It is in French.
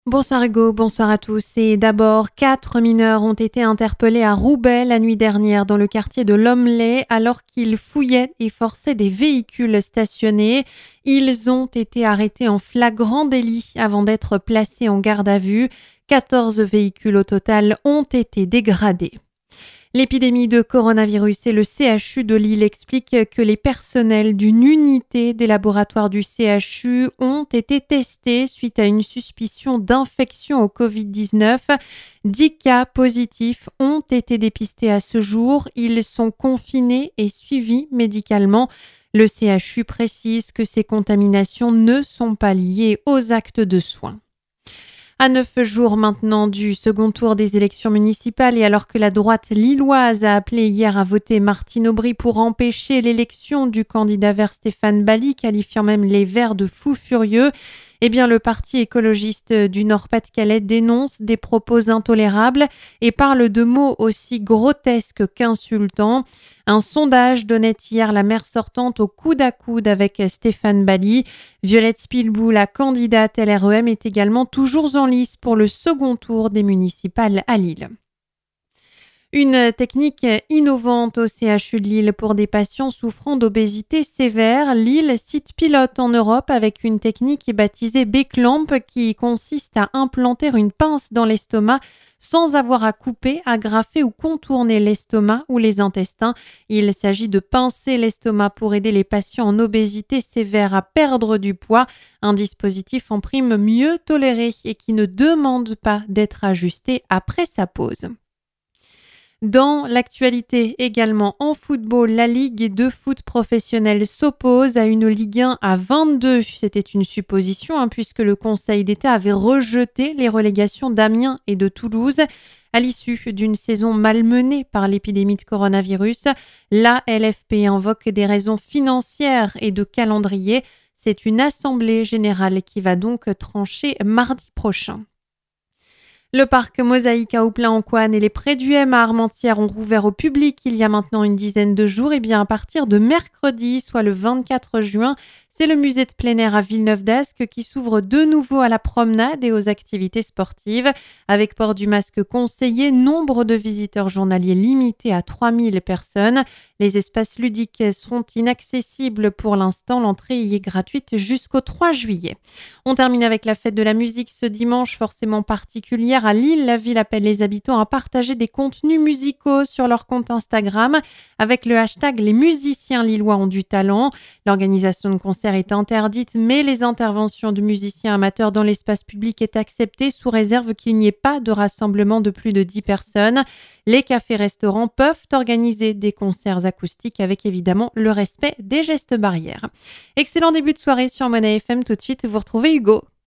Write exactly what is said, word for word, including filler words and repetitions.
Bonsoir Hugo, bonsoir à tous. Et d'abord, quatre mineurs ont été interpellés à Roubaix la nuit dernière dans le quartier de Lomelay alors qu'ils fouillaient et forçaient des véhicules stationnés. Ils ont été arrêtés en flagrant délit avant d'être placés en garde à vue. quatorze véhicules au total ont été dégradés. L'épidémie de coronavirus et le C H U de Lille expliquent que les personnels d'une unité des laboratoires du C H U ont été testés suite à une suspicion d'infection au covid dix-neuf. Dix cas positifs ont été dépistés à ce jour. Ils sont confinés et suivis médicalement. Le C H U précise que ces contaminations ne sont pas liées aux actes de soins. À neuf jours maintenant du second tour des élections municipales et alors que la droite lilloise a appelé hier à voter Martine Aubry pour empêcher l'élection du candidat vert Stéphane Bally, qualifiant même les Verts de fous furieux, eh bien le parti écologiste du Nord-Pas-de-Calais dénonce des propos intolérables et parle de mots aussi grotesques qu'insultants. Un sondage donnait hier la maire sortante au coude à coude avec Stéphane Bally. Violette Spilbou, la candidate L R E M, est également toujours en lice pour le second tour des municipales à Lille. Une technique innovante au C H U de Lille pour des patients souffrant d'obésité sévère. Lille, site pilote en Europe avec une technique baptisée B-Clamp qui consiste à implanter une pince dans l'estomac sans avoir à couper, agrafer ou contourner l'estomac ou les intestins. Il s'agit de pincer l'estomac pour aider les patients en obésité sévère à perdre du poids. Un dispositif en prime mieux toléré et qui ne demande pas d'être ajusté après sa pause. Dans l'actualité également en football, la Ligue de foot professionnel s'oppose à une Ligue un à vingt-deux. C'était une supposition hein, puisque le Conseil d'État avait rejeté les relégations d'Amiens et de Toulouse. À l'issue d'une saison malmenée par l'épidémie de coronavirus, la L F P invoque des raisons financières et de calendrier. C'est une assemblée générale qui va donc trancher mardi prochain. Le parc Mosaïque à Houplain-en-Couanne et les prés du M à Armentières ont rouvert au public il y a maintenant une dizaine de jours. Et bien à partir de mercredi, soit le vingt-quatre juin, c'est le musée de plein air à Villeneuve-d'Ascq qui s'ouvre de nouveau à la promenade et aux activités sportives. Avec port du masque conseillé, nombre de visiteurs journaliers limité à trois mille personnes. Les espaces ludiques seront inaccessibles pour l'instant. L'entrée y est gratuite jusqu'au trois juillet. On termine avec la fête de la musique ce dimanche, forcément particulière. À Lille, la ville appelle les habitants à partager des contenus musicaux sur leur compte Instagram avec le hashtag « Les musiciens lillois ont du talent ». L'organisation de concerts est interdite, mais les interventions de musiciens amateurs dans l'espace public est acceptée sous réserve qu'il n'y ait pas de rassemblement de plus de dix personnes. Les cafés-restaurants peuvent organiser des concerts acoustiques avec évidemment le respect des gestes barrières. Excellent début de soirée sur Monnaie F M. Tout de suite, vous retrouvez Hugo.